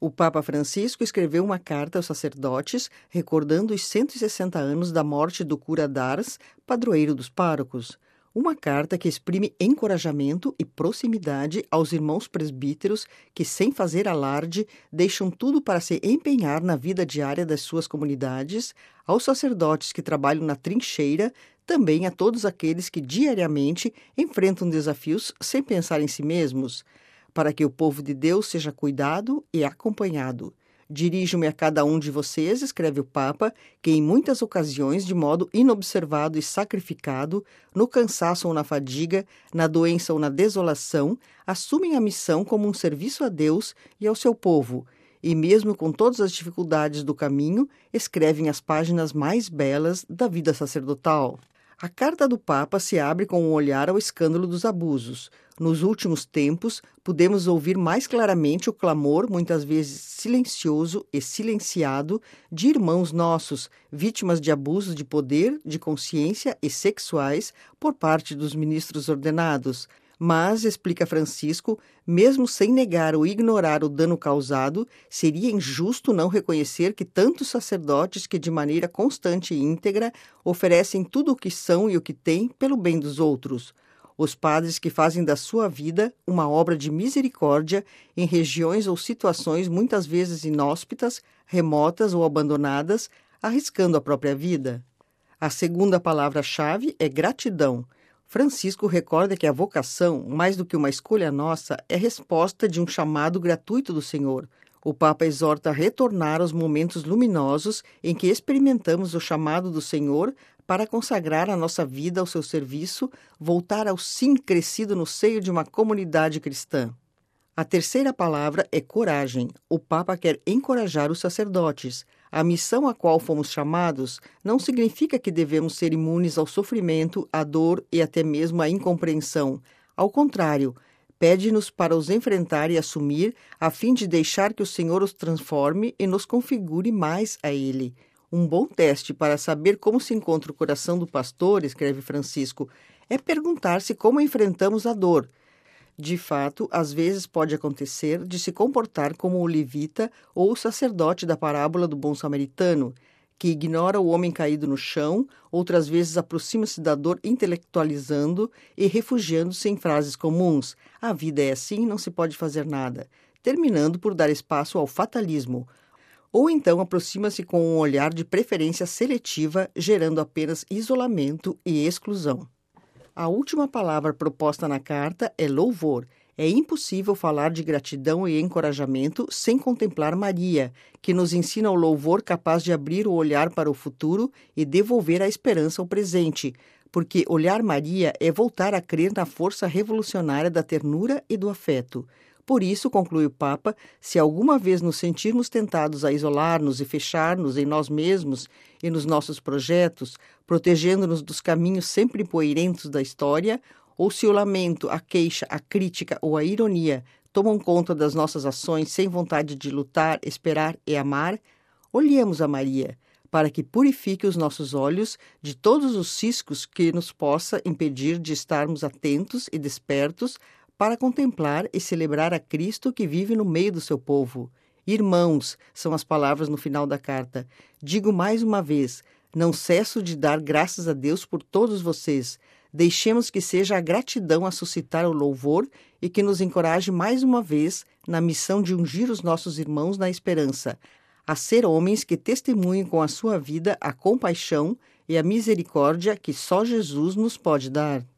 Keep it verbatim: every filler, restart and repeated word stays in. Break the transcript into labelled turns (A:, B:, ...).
A: O Papa Francisco escreveu uma carta aos sacerdotes recordando os cento e sessenta anos da morte do cura d'Ars, padroeiro dos párocos. Uma carta que exprime encorajamento e proximidade aos irmãos presbíteros que, sem fazer alarde, deixam tudo para se empenhar na vida diária das suas comunidades, aos sacerdotes que trabalham na trincheira, também a todos aqueles que diariamente enfrentam desafios sem pensar em si mesmos, para que o povo de Deus seja cuidado e acompanhado. Dirijo-me a cada um de vocês, escreve o Papa, que em muitas ocasiões, de modo inobservado e sacrificado, no cansaço ou na fadiga, na doença ou na desolação, assumem a missão como um serviço a Deus e ao seu povo, e mesmo com todas as dificuldades do caminho, escrevem as páginas mais belas da vida sacerdotal. A carta do Papa se abre com um olhar ao escândalo dos abusos. Nos últimos tempos, podemos ouvir mais claramente o clamor, muitas vezes silencioso e silenciado, de irmãos nossos, vítimas de abusos de poder, de consciência e sexuais por parte dos ministros ordenados. Mas, explica Francisco, mesmo sem negar ou ignorar o dano causado, seria injusto não reconhecer que tantos sacerdotes que de maneira constante e íntegra oferecem tudo o que são e o que têm pelo bem dos outros. Os padres que fazem da sua vida uma obra de misericórdia em regiões ou situações muitas vezes inóspitas, remotas ou abandonadas, arriscando a própria vida. A segunda palavra-chave é gratidão. Francisco recorda que a vocação, mais do que uma escolha nossa, é resposta de um chamado gratuito do Senhor. O Papa exorta a retornar aos momentos luminosos em que experimentamos o chamado do Senhor para consagrar a nossa vida ao seu serviço, voltar ao sim crescido no seio de uma comunidade cristã. A terceira palavra é coragem. O Papa quer encorajar os sacerdotes. A missão a qual fomos chamados não significa que devemos ser imunes ao sofrimento, à dor e até mesmo à incompreensão. Ao contrário, pede-nos para os enfrentar e assumir, a fim de deixar que o Senhor os transforme e nos configure mais a Ele. Um bom teste para saber como se encontra o coração do pastor, escreve Francisco, é perguntar-se como enfrentamos a dor. De fato, às vezes pode acontecer de se comportar como o levita ou o sacerdote da parábola do bom samaritano, que ignora o homem caído no chão, outras vezes aproxima-se da dor intelectualizando e refugiando-se em frases comuns. A vida é assim, não se pode fazer nada, terminando por dar espaço ao fatalismo. Ou então aproxima-se com um olhar de preferência seletiva, gerando apenas isolamento e exclusão. A última palavra proposta na carta é louvor. É impossível falar de gratidão e encorajamento sem contemplar Maria, que nos ensina o louvor capaz de abrir o olhar para o futuro e devolver a esperança ao presente, porque olhar Maria é voltar a crer na força revolucionária da ternura e do afeto. Por isso, conclui o Papa, se alguma vez nos sentirmos tentados a isolar-nos e fechar-nos em nós mesmos e nos nossos projetos, protegendo-nos dos caminhos sempre poeirentos da história, ou se o lamento, a queixa, a crítica ou a ironia tomam conta das nossas ações sem vontade de lutar, esperar e amar, olhemos a Maria, para que purifique os nossos olhos de todos os ciscos que nos possa impedir de estarmos atentos e despertos para contemplar e celebrar a Cristo que vive no meio do seu povo. Irmãos, são as palavras no final da carta. Digo mais uma vez, não cesso de dar graças a Deus por todos vocês. Deixemos que seja a gratidão a suscitar o louvor e que nos encoraje mais uma vez na missão de ungir os nossos irmãos na esperança, a ser homens que testemunhem com a sua vida a compaixão e a misericórdia que só Jesus nos pode dar.